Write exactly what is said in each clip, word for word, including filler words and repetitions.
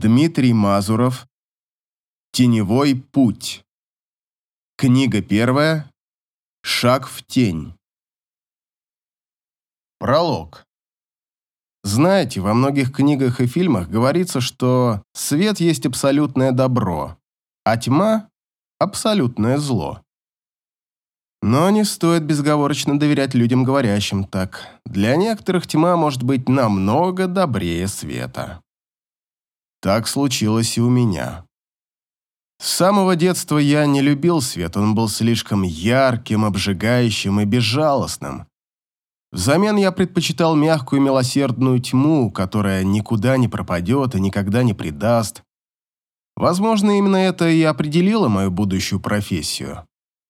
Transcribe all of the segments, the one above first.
Дмитрий Мазуров. Теневой путь. Книга первая. Шаг в тень. Пролог. Знаете, во многих книгах и фильмах говорится, что свет есть абсолютное добро, а тьма – абсолютное зло. Но не стоит безоговорочно доверять людям, говорящим так. Для некоторых тьма может быть намного добрее света. Так случилось и у меня. С самого детства я не любил свет, он был слишком ярким, обжигающим и безжалостным. Взамен я предпочитал мягкую милосердную тьму, которая никуда не пропадет и никогда не предаст. Возможно, именно это и определило мою будущую профессию.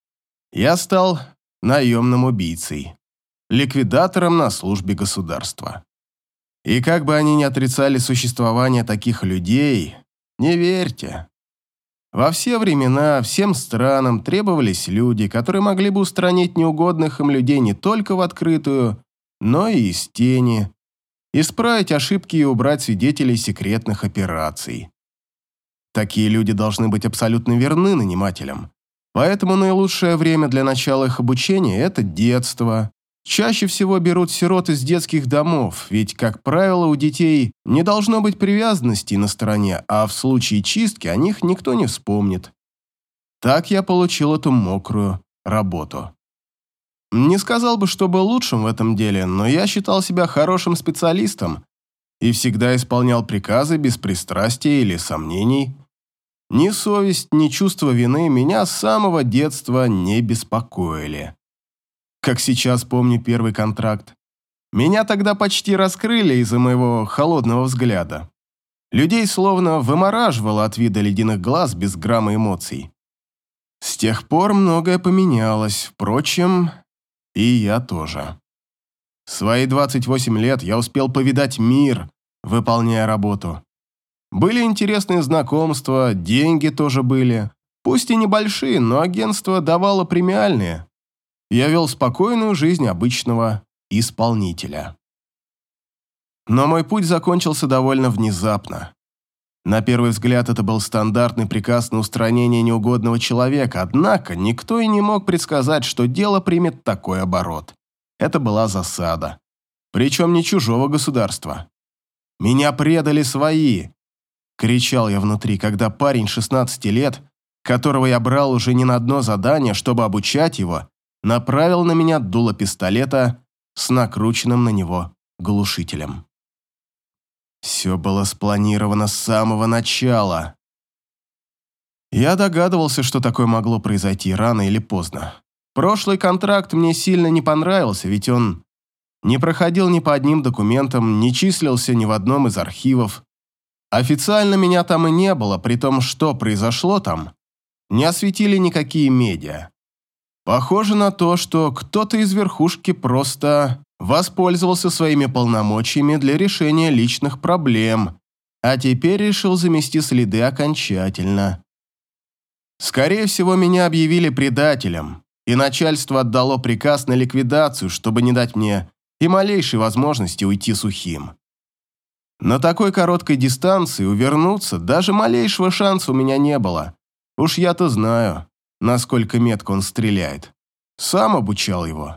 Я стал наемным убийцей, ликвидатором на службе государства. И как бы они ни отрицали существование таких людей, не верьте. Во все времена всем странам требовались люди, которые могли бы устранить неугодных им людей не только в открытую, но и из тени, исправить ошибки и убрать свидетелей секретных операций. Такие люди должны быть абсолютно верны нанимателям. Поэтому наилучшее время для начала их обучения – это детство. Чаще всего берут сирот из детских домов, ведь, как правило, у детей не должно быть привязанностей на стороне, а в случае чистки о них никто не вспомнит. Так я получил эту мокрую работу. Не сказал бы, что был лучшим в этом деле, но я считал себя хорошим специалистом и всегда исполнял приказы без пристрастия или сомнений. Ни совесть, ни чувство вины меня с самого детства не беспокоили. Как сейчас помню первый контракт. Меня тогда почти раскрыли из-за моего холодного взгляда. Людей словно вымораживало от вида ледяных глаз без грамма эмоций. С тех пор многое поменялось, впрочем, и я тоже. В свои двадцать восемь лет я успел повидать мир, выполняя работу. Были интересные знакомства, деньги тоже были. Пусть и небольшие, но агентство давало премиальные. Я вел спокойную жизнь обычного исполнителя. Но мой путь закончился довольно внезапно. На первый взгляд это был стандартный приказ на устранение неугодного человека, однако никто и не мог предсказать, что дело примет такой оборот. Это была засада. Причем не чужого государства. «Меня предали свои!» — кричал я внутри, когда парень шестнадцати лет, которого я брал уже не на одно задание, чтобы обучать его, направил на меня дуло пистолета с накрученным на него глушителем. Все было спланировано с самого начала. Я догадывался, что такое могло произойти рано или поздно. Прошлый контракт мне сильно не понравился, ведь он не проходил ни по одним документам, не числился ни в одном из архивов. Официально меня там и не было, при том, что произошло там, не осветили никакие медиа. Похоже на то, что кто-то из верхушки просто воспользовался своими полномочиями для решения личных проблем, а теперь решил замести следы окончательно. Скорее всего, меня объявили предателем, и начальство отдало приказ на ликвидацию, чтобы не дать мне и малейшей возможности уйти сухим. На такой короткой дистанции увернуться даже малейшего шанса у меня не было. Уж я-то знаю, насколько метко он стреляет. Сам обучал его.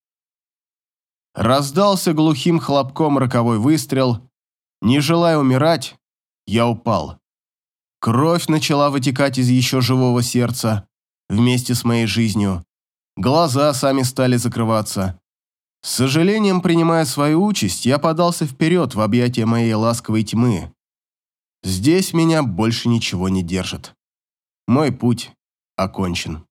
Раздался глухим хлопком роковой выстрел. Не желая умирать, я упал. Кровь начала вытекать из еще живого сердца вместе с моей жизнью. Глаза сами стали закрываться. С сожалением, принимая свою участь, я подался вперед в объятия моей ласковой тьмы. Здесь меня больше ничего не держит. Мой путь окончен.